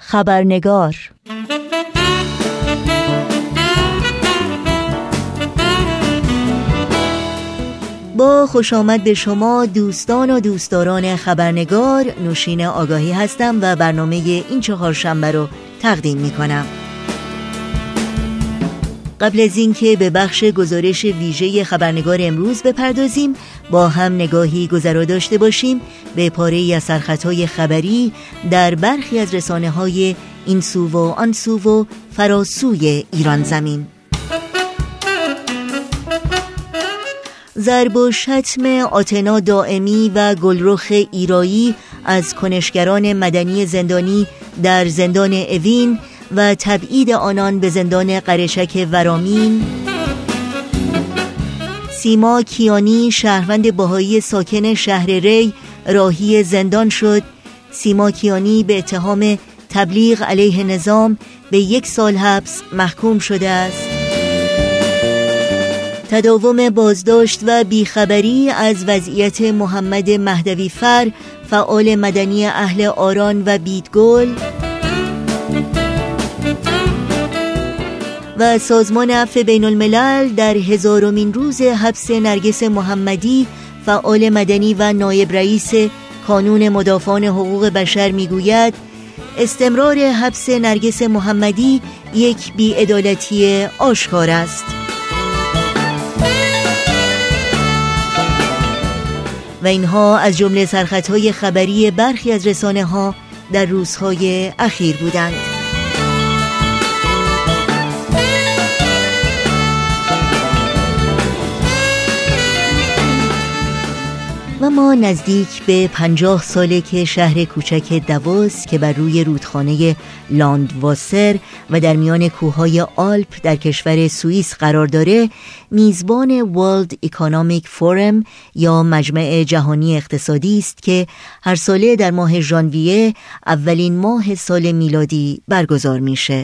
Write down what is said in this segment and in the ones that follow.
خبرنگار. با خوش آمد به شما دوستان و دوستداران خبرنگار. نوشین آگاهی هستم و برنامه این چهارشنبه رو تقدیم می کنم. قبل از اینکه به بخش گزارش ویژه خبرنگار امروز بپردازیم، با هم نگاهی گذرا داشته باشیم به پاره‌ای از سرخطهای خبری در برخی از رسانه‌های این سو و آن سو و فراسوی ایران زمین. ضرب و شتم آتنا دائمی و گلرخ ایرایی از کنشگران مدنی زندانی در زندان اوین و تبعید آنان به زندان قرشک ورامین. سیما کیانی شهروند بهایی ساکن شهر ری راهی زندان شد. سیما کیانی به اتهام تبلیغ علیه نظام به 1 سال حبس محکوم شده است. تداوم بازداشت و بیخبری از وضعیت محمد مهدوی فر، فعال مدنی اهل آران و بیدگل. و سازمان عفو بین الملل در 1000مین روز حبس نرگس محمدی، فعال مدنی و نایب رئیس کانون مدافعان حقوق بشر میگوید استمرار حبس نرگس محمدی یک بی‌عدالتی آشکار است. و اینها از جمله سرخطهای خبری برخی از رسانه‌ها در روزهای اخیر بودند. و ما نزدیک به 50 ساله که شهر کوچک داووس که بر روی رودخانه لاندواسر و در میان کوههای آلپ در کشور سوئیس قرار داره، میزبان World Economic Forum یا مجمع جهانی اقتصادی است که هر ساله در ماه ژانویه، اولین ماه سال میلادی، برگزار میشه.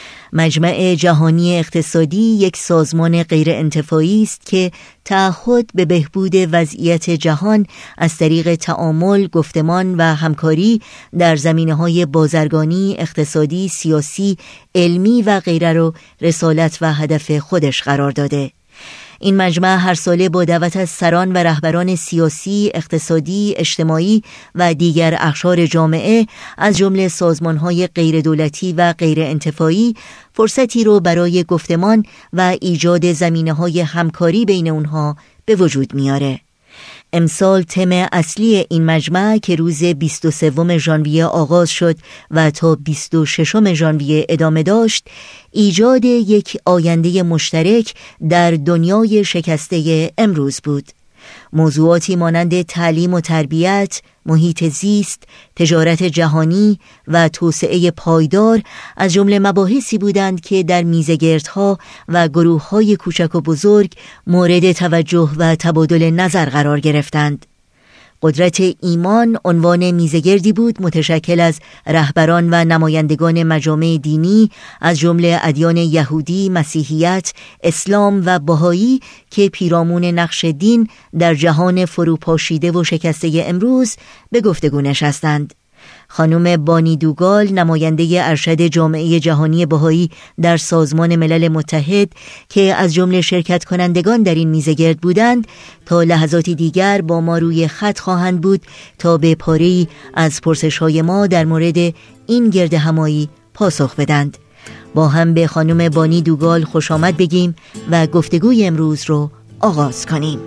مجمع جهانی اقتصادی یک سازمان غیرانتفاعی است که تعهد به بهبود وضعیت جهان از طریق تعامل، گفتمان و همکاری در زمینه‌های بازرگانی، اقتصادی، سیاسی، علمی و غیره رو رسالت و هدف خودش قرار داده. این مجمع هر ساله با دعوت از سران و رهبران سیاسی، اقتصادی، اجتماعی و دیگر اقشار جامعه از جمله سازمان‌های غیردولتی و غیرانتفاعی فرصتی رو برای گفتمان و ایجاد زمینه‌های همکاری بین اونها به وجود میاره. امسال تم اصلی این مجمع که روز 23 ژانویه آغاز شد و تا 26 ژانویه ادامه داشت، ایجاد یک آینده مشترک در دنیای شکسته امروز بود. موضوعاتی مانند تعلیم و تربیت، محیط زیست، تجارت جهانی و توسعه پایدار از جمله مباحثی بودند که در میزگردها و گروه‌های کوچک و بزرگ مورد توجه و تبادل نظر قرار گرفتند. قدرت ایمان عنوان میزگردی بود متشکل از رهبران و نمایندگان مجامع دینی از جمله ادیان یهودی، مسیحیت، اسلام و بهایی که پیرامون نقش دین در جهان فروپاشیده و شکسته امروز به گفتگو نشستند. خانم بانی دوگال، نماینده ارشد جامعه جهانی بهایی در سازمان ملل متحد که از جمله شرکت کنندگان در این میزگرد بودند، تا لحظاتی دیگر با ما روی خط خواهند بود تا به پاره‌ای از پرسش‌های ما در مورد این گرد همایی پاسخ بدند. با هم به خانم بانی دوگال خوش آمد بگیم و گفتگوی امروز رو آغاز کنیم.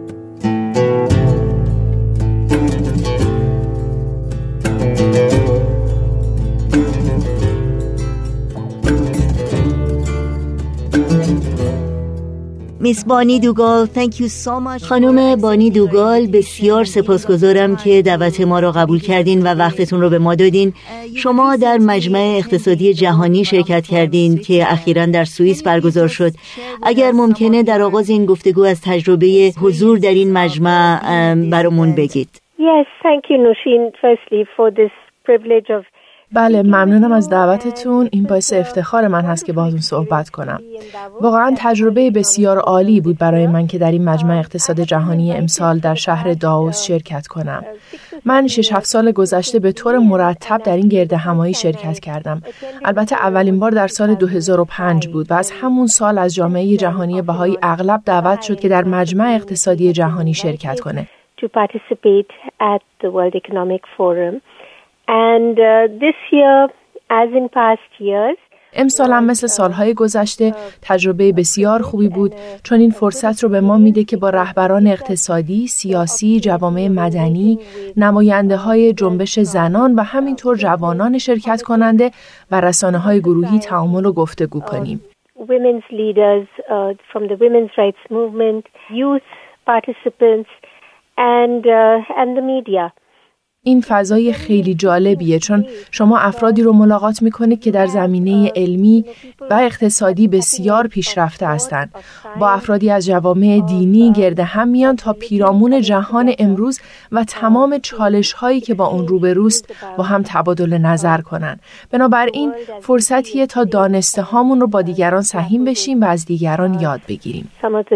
میس بانی دوگال، thank you so much. خانم بانی دوگال، بسیار سپاسگزارم که دعوت ما را قبول کردین و وقتتون رو به ما دادین. شما در مجمع اقتصادی جهانی شرکت کردین که اخیراً در سوئیس برگزار شد. اگر ممکنه در آغاز این گفتگو از تجربه حضور در این مجمع برامون بگید. Yes, thank you Nushin firstly for this privilege of بله، ممنونم از دعوتتون. این باعث افتخار من هست که باهاتون صحبت کنم. واقعا تجربه بسیار عالی بود برای من که در این مجمع اقتصاد جهانی امسال در شهر داووس شرکت کنم. من 6-7 سال گذشته به طور مرتب در این گردهمایی شرکت کردم. البته اولین بار در سال 2005 بود و از همون سال از جامعه جهانی بهایی اغلب دعوت شد که در مجمع اقتصادی جهانی شرکت کنه. To participate at the World Economic Forum. And this year, as in past years, امسال هم مثل سالهای گذشته تجربه بسیار خوبی بود، چون این فرصت رو به ما میده که با رهبران اقتصادی، سیاسی، جوامع مدنی، نماینده‌های جنبش زنان و همینطور جوانان شرکت کننده و رسانه‌های گروهی تعامل و گفتگو کنیم. Women's leaders from the women's rights movement, youth participants and the media. این فضای خیلی جالبیه، چون شما افرادی رو ملاقات میکنید که در زمینه علمی و اقتصادی بسیار پیشرفته هستند. با افرادی از جوامع دینی گرد هم میان تا پیرامون جهان امروز و تمام چالش هایی که با اون روبروست با هم تبادل نظر کنن. بنابراین فرصتیه تا دانسته هامون رو با دیگران سهیم بشیم و از دیگران یاد بگیریم.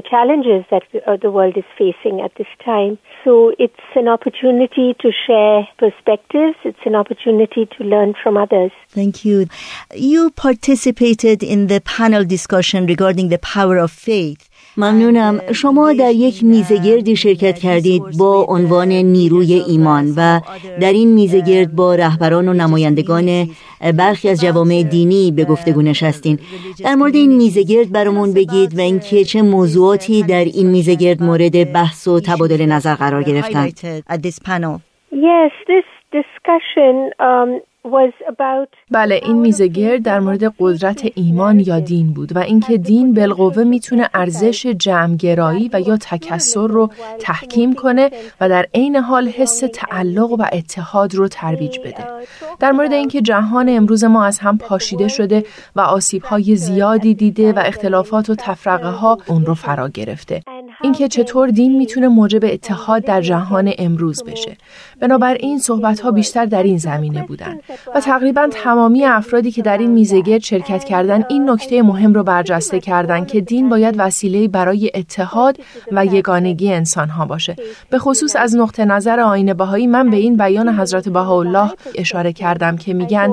So it's an opportunity to share perspectives. It's an opportunity to learn from others. Thank you. You participated in the panel discussion regarding the power of faith. ممنونم. شما در یک میزگردی شرکت کردید با عنوان نیروی ایمان و در این میزگرد با رهبران و نمایندگان برخی از جوامع دینی به گفتگو نشستین. در مورد این میزگرد برامون بگید و اینکه چه موضوعاتی در این میزگرد مورد بحث و تبادل نظر قرار گرفتن. Yes, this discussion was about بله، این میزگرد در مورد قدرت ایمان یا دین بود و اینکه دین بالقوه میتونه ارزش جمع‌گرایی و یا تکثر رو تحکیم کنه و در عین حال حس تعلق و اتحاد رو ترویج بده. در مورد اینکه جهان امروز ما از هم پاشیده شده و آسیب‌های زیادی دیده و اختلافات و تفرقه‌ها اون رو فرا گرفته. اینکه چطور دین میتونه موجب اتحاد در جهان امروز بشه. بنابراین صحبت‌ها بیشتر در این زمینه بودن و تقریباً تمامی افرادی که در این میزگرد شرکت کردن این نکته مهم رو برجسته کردن که دین باید وسیله‌ای برای اتحاد و یگانگی انسان‌ها باشه. به خصوص از نقطه نظر آیین بهایی من به این بیان حضرت بهاءالله اشاره کردم که میگن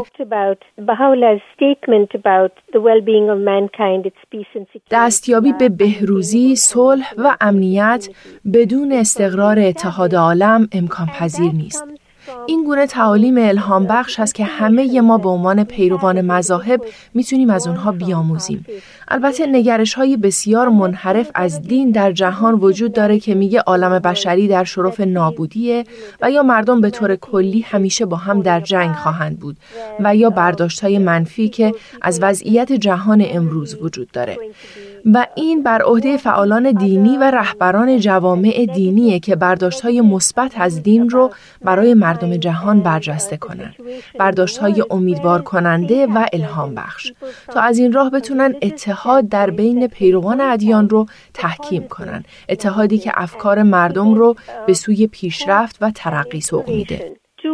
دستیابی به بهروزی، صلح و امنیت بدون استقرار اتحاد عالم امکان پذیر نیست. این گونه تعالیم الهام بخش هست که همه ما به عنوان پیروان مذاهب میتونیم از اونها بیاموزیم. البته نگرش‌های بسیار منحرف از دین در جهان وجود داره که میگه عالم بشری در شرف نابودیه و یا مردم به طور کلی همیشه با هم در جنگ خواهند بود و یا برداشت‌های منفی که از وضعیت جهان امروز وجود داره. و این بر عهده فعالان دینی و رهبران جوامع دینیه که برداشت‌های مثبت از دین رو برای مردم جهان برجسته کنن. برداشت‌های امیدوار کننده و الهام بخش تا از این راه بتونن اتحاد در بین پیروان ادیان رو تحکیم کنن. اتحادی که افکار مردم رو به سوی پیشرفت و ترقی سوق میده.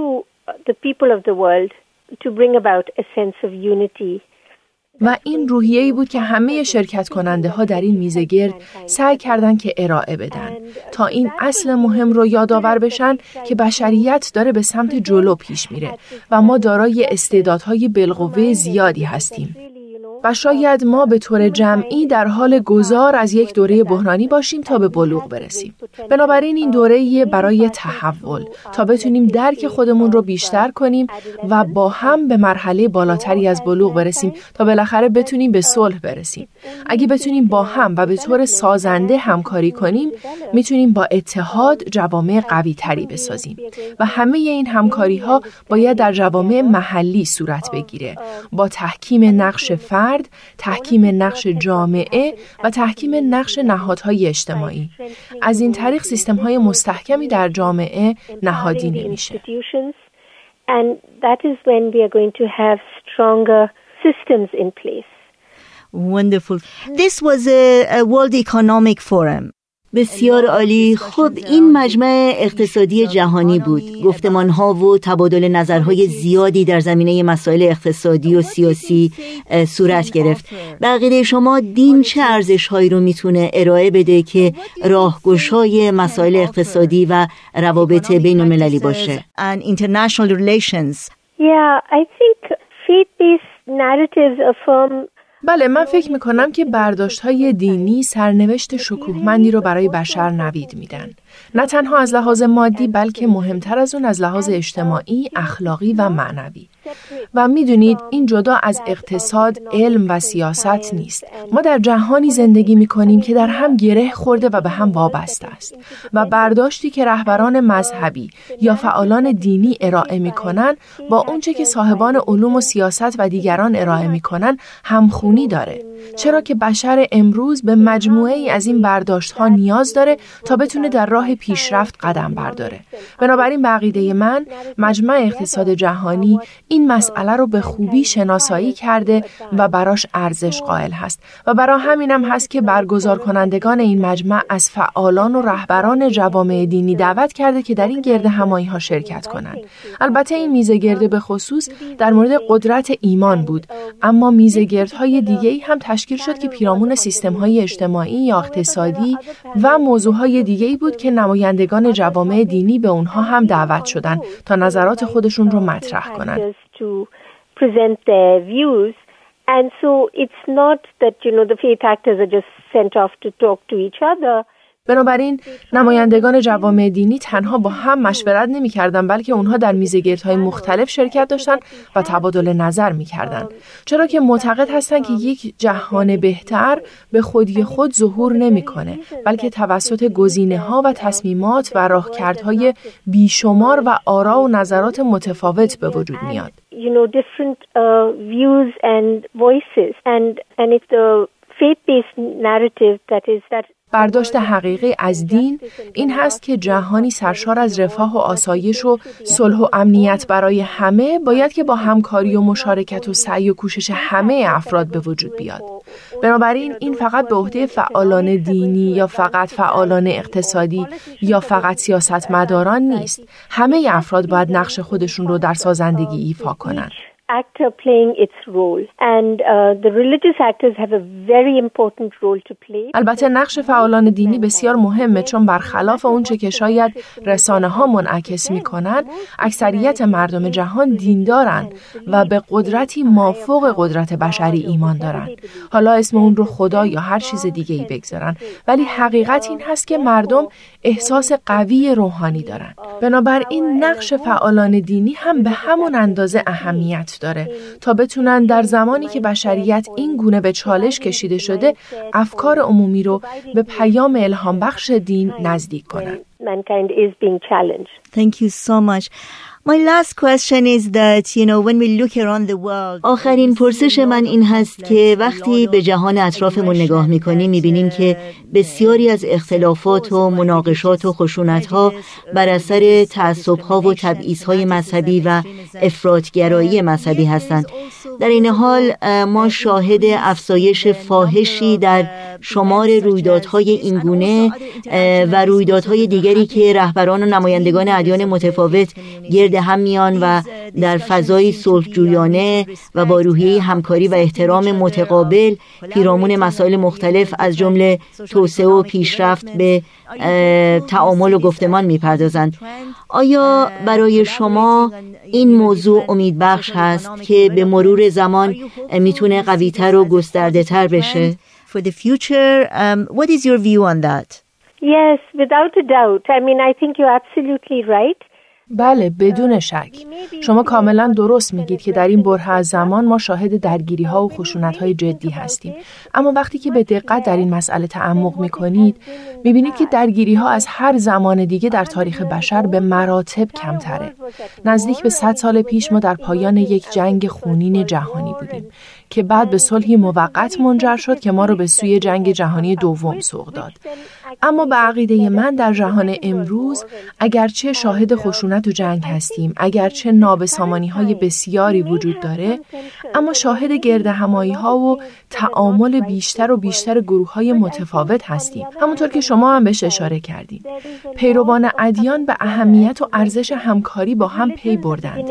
و این روحیه‌ای بود که همه شرکت کننده ها در این میزگرد سعی کردن که ارائه بدن تا این اصل مهم رو یادآور بشن که بشریت داره به سمت جلو پیش میره و ما دارای استعدادهای بالقوه زیادی هستیم. و شاید ما به طور جمعی در حال گذار از یک دوره بحرانی باشیم تا به بلوغ برسیم. بنابراین این دوره‌ای برای تحول تا بتونیم درک خودمون رو بیشتر کنیم و با هم به مرحله بالاتری از بلوغ برسیم تا بالاخره بتونیم به صلح برسیم. اگه بتونیم با هم و به طور سازنده همکاری کنیم، میتونیم با اتحاد جوامع قوی تری بسازیم و همه این همکاری‌ها باید در جوامع محلی صورت بگیره با تحکیم نقش فرد، تحکیم نقش جامعه و تحکیم نقش نهادهای اجتماعی. از این طریق سیستم‌های مستحکمی در جامعه نهادینه میشه. And that is when we are going to have stronger systems in place. Wonderful. This was a World Economic Forum. بسیار عالی. خب این مجمع اقتصادی جهانی بود. گفتمان‌ها و تبادل نظرهای زیادی در زمینه مسائل اقتصادی و سیاسی صورت گرفت. به عقیده شما دین چه ارزش‌هایی رو میتونه ارائه بده که راهگشای مسائل اقتصادی و روابط بین‌المللی باشه؟ And international relations. Yeah, I think faith-based narratives affirm. بله، من فکر میکنم که برداشت‌های دینی سرنوشت شکوهمندی رو برای بشر نوید میدن. نه تنها از لحاظ مادی بلکه مهمتر از اون از لحاظ اجتماعی، اخلاقی و معنوی. و میدونید این جدا از اقتصاد، علم و سیاست نیست. ما در جهانی زندگی میکنیم که در هم گره خورده و به هم وابسته است. و برداشتی که رهبران مذهبی یا فعالان دینی ارائه میکنن با اونچه که صاحبان علوم و سیاست و دیگران ارائه میکنن همخونی داره. چرا که بشر امروز به مجموعه ای از این برداشت‌ها نیاز داره تا بتونه در راه پیشرفت قدم برداره. بنابراین به عقیده من مجمع اقتصاد جهانی این مسئله رو به خوبی شناسایی کرده و براش ارزش قائل هست و برای همینم هست که برگزار کنندگان این مجمع از فعالان و رهبران جوامع دینی دعوت کرده که در این گرد همایی‌ها شرکت کنند. البته این میزگرد به خصوص در مورد قدرت ایمان بود، اما میزگردهای دیگه‌ای هم تشکیل شد که پیرامون سیستم‌های اجتماعی یا اقتصادی و موضوعهای دیگه‌ای بود که نمایندگان جوامع دینی به اونها هم دعوت شدند تا نظرات خودشون رو مطرح کنند. And so it's not that, the faith actors are just sent off to talk to each other. بنابراین نمایندگان جوامع دینی تنها با هم مشورت نمی‌کردند، بلکه اونها در میزگردهای مختلف شرکت داشتند و تبادل نظر می‌کردند، چرا که معتقد هستند که یک جهان بهتر به خودی خود ظهور نمی‌کنه، بلکه توسط گزینه‌ها و تصمیمات و راهکردهای بیشمار و آرا و نظرات متفاوت به وجود میاد. Different views and voices and it's the faith-based narrative that برداشت حقیقی از دین این هست که جهانی سرشار از رفاه و آسایش و صلح و امنیت برای همه باید که با همکاری و مشارکت و سعی و کوشش همه افراد به وجود بیاد. بنابراین این فقط به عهده فعالان دینی یا فقط فعالان اقتصادی یا فقط سیاستمداران نیست. همه افراد باید نقش خودشون رو در سازندگی ایفا کنند. actor playing its role and the religious actors have a very important role to play. البته نقش فعالان دینی بسیار مهمه، چون برخلاف اونچه که شاید رسانه‌ها منعکس می‌کنن، اکثریت مردم جهان دیندارن و به قدرتی مافوق قدرت بشری ایمان دارن. حالا اسم اون رو خدا یا هر چیز دیگه‌ای بگذارن، ولی حقیقت این هست که مردم احساس قوی روحانی دارن. بنابراین نقش فعالان دینی هم به همون اندازه اهمیت داره تا بتونن در زمانی که بشریت این گونه به چالش کشیده شده افکار عمومی رو به پیام الهام بخش دین نزدیک کنن. Thank you so much. My last question is that, when we look around the world. آخرین پرسش من این هست که وقتی به جهان اطرافمون نگاه می‌کنیم می‌بینیم که بسیاری از اختلافات و مناقشات و خشونت‌ها بر اثر تعصب‌ها و تبعیض‌های مذهبی و افراط‌گرایی مذهبی هستند. در این حال ما شاهد افزایش فاحشی در شمار رویدادهای اینگونه و رویدادهای دیگری که رهبران و نمایندگان ادیان متفاوت گرد هم میان و در فضای صلح‌جویانه و با روحیه همکاری و احترام متقابل پیرامون مسائل مختلف از جمله توسعه و پیشرفت به تعامل و گفتمان میپردازند. آیا برای شما این موضوع امیدبخش هست که به مرور زمان میتونه قوی‌تر و گسترده‌تر بشه؟ For the future, what is your view on that? Yes, without a doubt. I think you're absolutely right. بله، بدون شک. شما کاملا درست میگید که در این بره از زمان ما شاهد درگیری‌ها و خشونت‌های جدی هستیم. اما وقتی که به دقت در این مسئله تعمق می‌کنید، می‌بینید که درگیری‌ها از هر زمان دیگه در تاریخ بشر به مراتب کمتره. نزدیک به 100 سال پیش ما در پایان یک جنگ خونین جهانی بودیم که بعد به صلحی موقت منجر شد که ما رو به سوی جنگ جهانی دوم سوق داد. اما به عقیده من در جهان امروز اگرچه شاهد خشونت و جنگ هستیم، اگرچه نابسامانی‌های بسیاری وجود داره، اما شاهد گردهمایی‌ها و تعامل بیشتر و بیشتر گروه‌های متفاوت هستیم. همونطور که شما هم بهش اشاره کردید. پیروان ادیان به اهمیت و ارزش همکاری با هم پی بردند.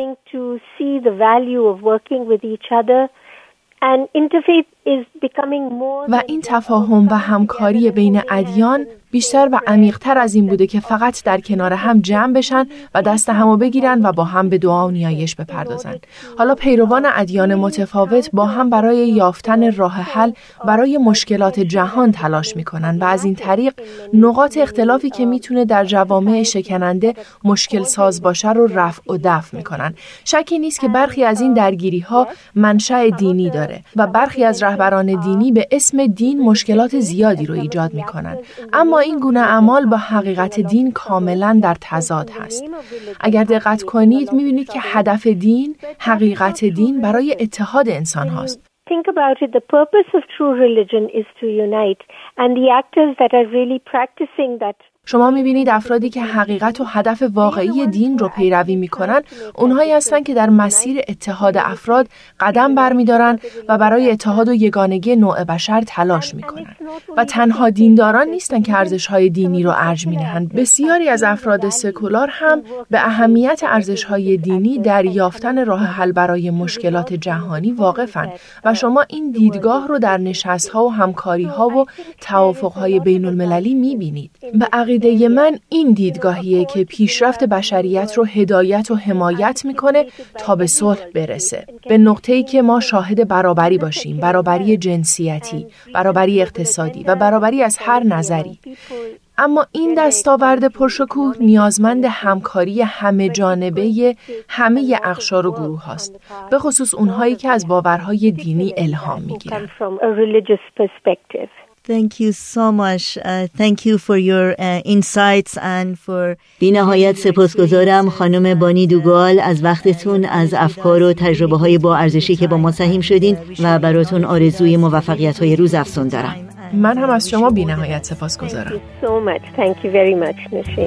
و این تفاهم و همکاری بین ادیان بیشتر و عمیق‌تر از این بوده که فقط در کنار هم جمع بشن و دست همو بگیرن و با هم به دعا و نیایش بپردازن. حالا پیروان ادیان متفاوت با هم برای یافتن راه حل برای مشکلات جهان تلاش میکنن و از این طریق نقاط اختلافی که میتونه در جوامع شکننده مشکل ساز باشه رو رفع و دفع میکنن. شکی نیست که برخی از این درگیری‌ها منشأ دینی داره و برخی از رهبران دینی به اسم دین مشکلات زیادی رو ایجاد میکنن. اما این گونه اعمال با حقیقت دین کاملا در تضاد هست. اگر دقت کنید می‌بینید که هدف دین، حقیقت دین برای اتحاد انسان هاست. Think about it, the purpose of true religion is to unite, and the actors that are really practicing that. شما می‌بینید افرادی که حقیقت و هدف واقعی دین رو پیروی می‌کنن، اونهایی هستن که در مسیر اتحاد افراد قدم برمی‌دارن و برای اتحاد و یگانگی نوع بشر تلاش می‌کنن. و تنها دینداران نیستن که ارزش‌های دینی رو ارج می‌نهند. بسیاری از افراد سکولار هم به اهمیت ارزش‌های دینی در یافتن راه حل برای مشکلات جهانی واقفن و شما این دیدگاه رو در نشست‌ها و همکاری‌ها و توافق‌های بین‌المللی می‌بینید. به عقیده من این دیدگاهیه که پیشرفت بشریت رو هدایت و حمایت میکنه تا به صلح برسه. به نقطه‌ای که ما شاهد برابری باشیم، برابری جنسیتی، برابری اقتصادی و برابری از هر نظری. اما این دستاورد پرشکوه نیازمند همکاری همه جانبه همه اقشار و گروه هاست، به خصوص اونهایی که از باورهای دینی الهام میگیرن. Thank you so much. Thank you for your insights and for بی نهایت سپاسگزارم خانم بانی دوگال از وقتتون، از افکار و تجربه های با ارزشی که با ما سهیم شدین و براتون آرزوی موفقیت های روز افزون دارم. من هم از شما بی نهایت سپاسگزارم. Thank you so much. Thank you very much, نوشین.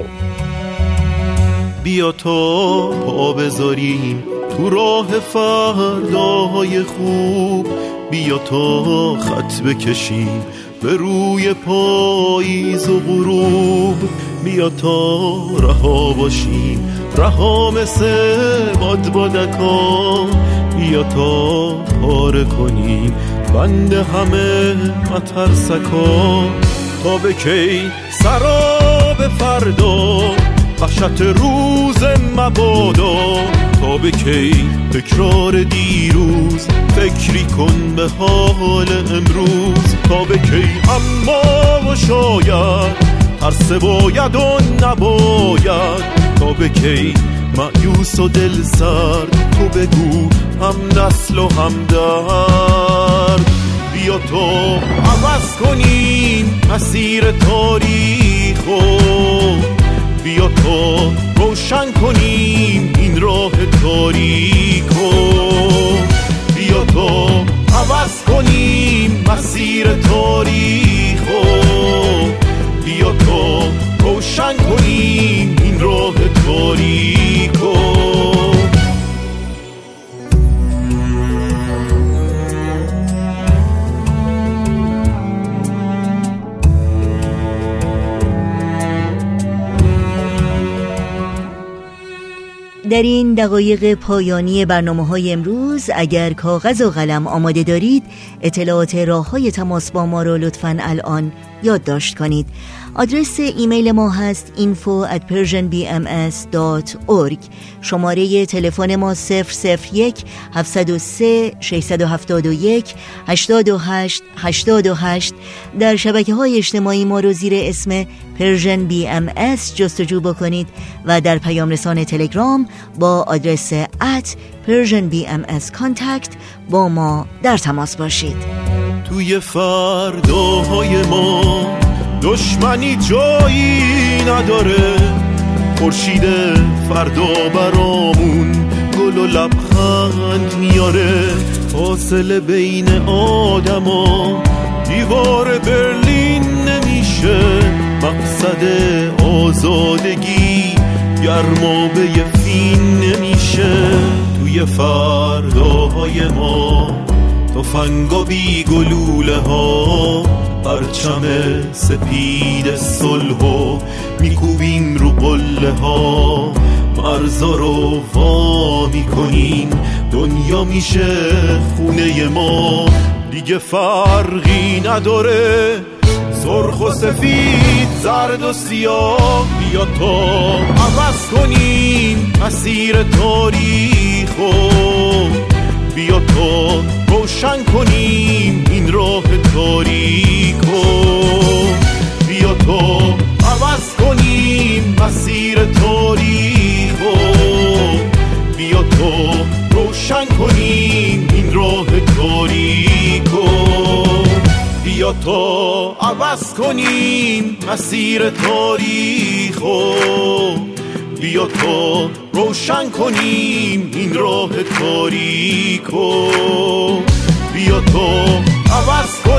بیا تا پا بذاریم تو راه فرداهای خوب، بیا تا خط بکشیم به روی پاییز و غروب، بیا تا رها باشیم، رها مثل بادبادکا، بیا تا پاره کنیم بند همه مترسکا، تا به کی سراب فردا وحشت روز مبادا، تا به کی تکرار دیروز فکری کن به حال امروز، تا به کی اما و شاید ترس باید و نباید، تا به کی مایوس و دل سرد تو بگو هم نسل و هم درد، بیا تا عوض کنیم مسیر تاریخو، بیا تا روشن کنیم این راه تاریکو، بیا تا عوض کنیم مسیر تاریخو، بیا تا روشن کنیم این راه تاریکو. در این دقایق پایانی برنامه‌های امروز اگر کاغذ و قلم آماده دارید اطلاعات راه‌های تماس با ما رو لطفاً الان یادداشت کنید. آدرس ایمیل ما هست info@persianbms.org. شماره تلفن ما 001 703 671 88 88. در شبکه‌های اجتماعی ما رو زیر اسم Persian BMS جستجو بکنید و در پیام رسان تلگرام با آدرس @PersianBMS Contact با ما در تماس باشید. توی فرداهای ما دشمنی جایی نداره، خورشید فردا برامون گل و لبخند میاره، تا فاصله بین آدما دیوار برلین نمیشه، مقصد آزادگی گرمابه فین نمیشه. توی فرداهای ما تفنگا بی گلوله ها، پرچم سپید صلحو میکوبیم رو قله ها، مرزا رو وا میکنیم دنیا میشه خونه ما. دیگه فرقی نداره سرخ و سفید، زرد و سیاه، بیا تا عوض کنیم مسیر تاریخو، بیا تا روشن کنیم این راه تاریکو، بیا تا عوض کنیم مسیر تاریکو، بیا تا روشن کنیم این راه تاریکو، بیا تا عوض کنیم مسیر تاریخو، بیا تا روشن کنیم این راه تاریکو، بیا تا عوض کنیم